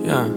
Yeah.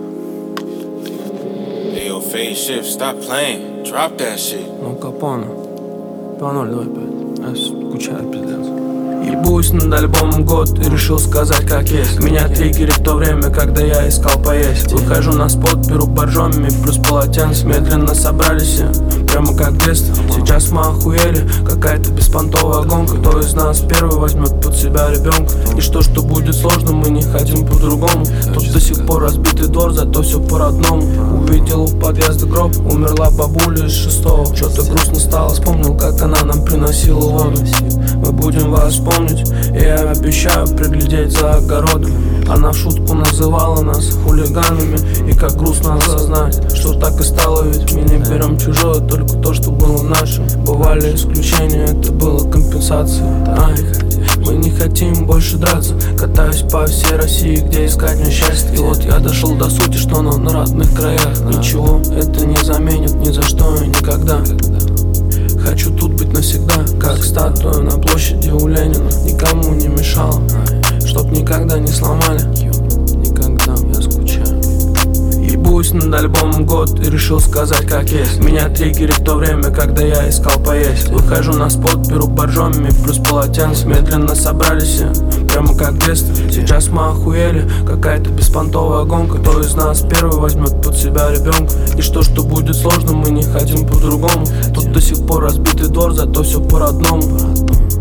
Hey, yo, phase shift, stop playing. Drop that shit. Ну, Капона. 2-0, давай 5. Я скучаю, пиздец. Ебусь над альбомом год и решил сказать как есть. Меня триггерит в то время, когда я искал поесть. Выхожу на спот, беру боржоми плюс полотенце. Медленно собрались все, прямо как в детстве. Сейчас мы охуели, какая-то беспонтовая гонка. Кто из нас первый возьмет под себя ребенка? И что будет сложно, мы не хотим по-другому. Тут до сих пор разбитый двор, зато все по-родному. Увидел у подъезда гроб, умерла бабуля из 6-го. Что-то грустно стало, вспомнил, как она нам приносила воду. Мы будем вас помнить, и я обещаю приглядеть за огородом. Она в шутку называла нас хулиганами. И как грустно осознать, что так и стало. Ведь мы не берем чужое, только то, что было нашим. Бывали исключения, это было компенсацией. Мы не хотим больше драться. Катаюсь по всей России, где искать мне счастье. И вот я дошел до сути, что оно на родных краях. Ничего это не заменит ни за что и никогда. Хочу тут быть навсегда, как статуя на площади у Ленина. Никому не мешало, чтоб никогда не сломали. Никогда, я скучаю. Ебусь над альбомом год и решил сказать как есть. Меня триггерит в то время, когда я искал поесть. Выхожу на спот, беру боржоми плюс полотенце. Медленно собрались все, прямо как в детстве. Сейчас мы охуели, какая-то беспонтовая гонка. Кто из нас первый возьмет под себя ребенка? И что будет сложно, мы не хотим по-другому. Тут до сих пор разбитый двор, зато все по-родному.